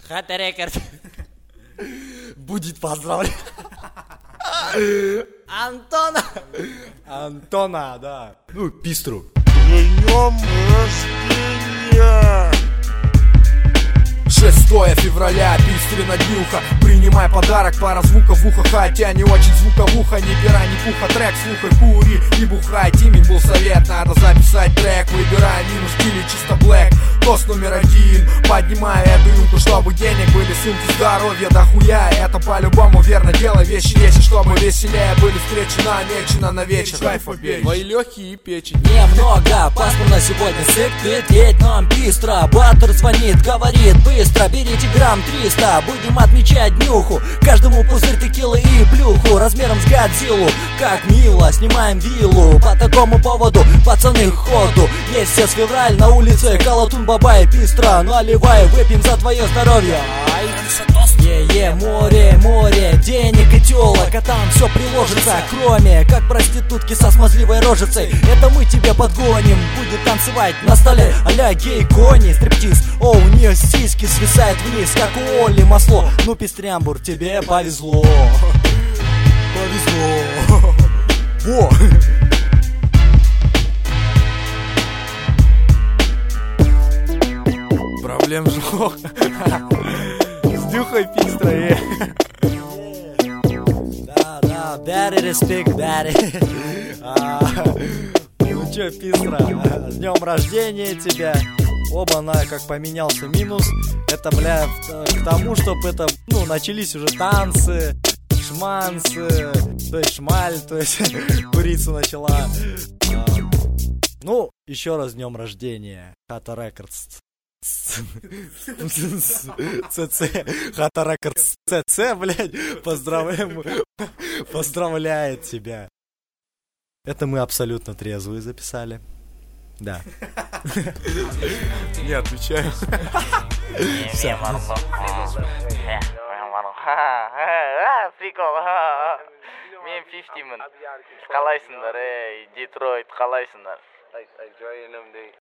Хата Рекорд будет поздравлять Антона, да. Ну, Пистру. Днем рождения! 6 февраля, Пистрина днюха. Принимай подарок, пара звуков в ухо. Хотя не очень звуковуха, ни пера, ни пуха. Трек слухай, кури и бухай. Тимин был совет, надо записать трек. Выбирай минус или чисто блэк. Тост номер 1, поднимай эту рюмку, чтобы денег были, сумки, здоровья дохуя. Это по-любому верно, делай вещи, если чтобы веселее были встречи намечено на вечер. Кайф обеих. Твои легкие и печень. Немного пасмурно сегодня, сык, ведь нам быстро. Баттер звонит, говорит быстро, берите грамм 300. Будем отмечать днюху, каждому пузырь текилы и плюху размером с Годзиллу. Как мило, снимаем виллу. По такому поводу, пацаны, ходу. Есть все с февраль на улице, Калатун, Бабай, Пистра. Наливай, выпьем за твое здоровье. Море, денег и тёлок, а там все приложится. Кроме, как проститутки со смазливой рожицей. Это мы тебе подгоним, будет танцевать на столе а-ля гей-кони, стриптиз. О, у нее сиськи свисают вниз, как у Олли масло. Ну, Пестрямбур, тебе повезло. Повезло. Во. Проблем жох. С дюхой Пистрой. Да, daddy респект, daddy. Ну чё, Пистра, с днем рождения тебя. Оба-на, как поменялся минус. Это, бля, к тому, чтобы это, ну, начались уже танцы, шманцы, то есть шмаль, то есть курица начала. Ну, еще раз с днем рождения. Хата Рекордс. ЦЦ, Хата Рекордс ЦЦ, блядь, поздравляет тебя. Это мы абсолютно трезвые записали. Да. Не отвечаю. Все. Прикол. Мен 50-мін. Қалайсыңдар, Детройт, қалайсыңдар?